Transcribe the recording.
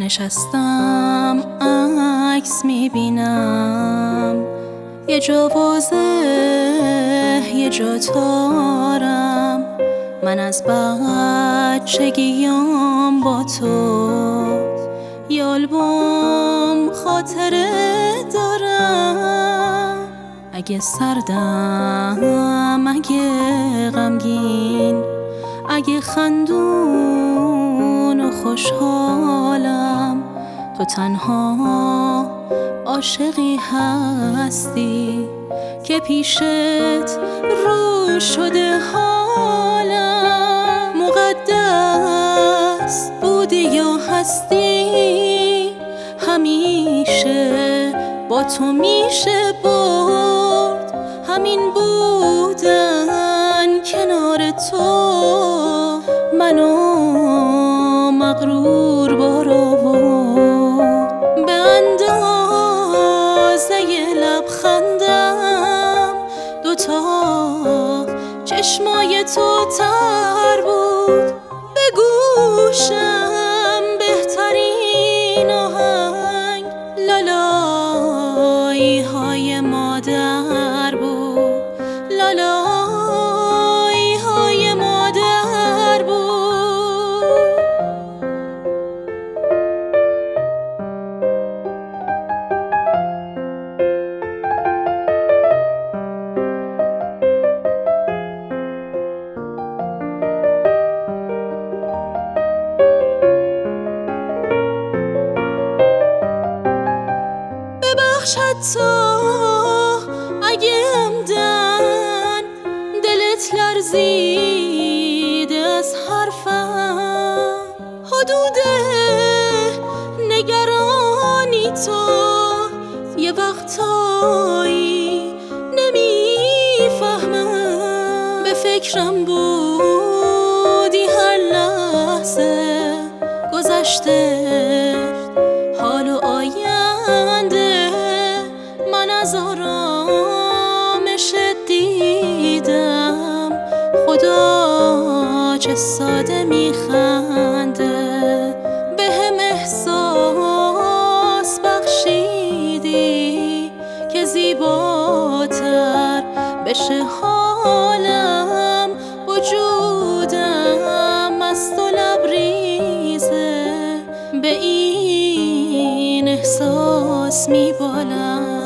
نشستم عکس میبینم، یه جا واضح یه جا تارم. من از بچگیام با تو یه آلبوم خاطره دارم. اگه سردم، اگه غمگین، اگه خندون و خوشحالم، تو تنها عاشقی هستی که پیشت رو شده حالم. مقدس بودی یا هستی، همیشه با تو میشه برد. همین بودن کنار تو منو مغرور بار آورد. به اندازه لبخندم دوتا چشمای تو تر بود. به گوشم بهترین آهنگ لالایی های مادر بود، لالایی های مادر بود. حتی اگه عمدن دلت لرزید از حرفم، حدود نگرانی تو یه وقتایی نمیفهمم. به فکرم بودی هر لحظه گذشته، حال و آینده. من از آرامش دیدم خدا چه ساده میخنده. به هم احساس بخشیدی که زیباتر بشه حالم. وجودم از تو لبریزه، به این احساس میبالم.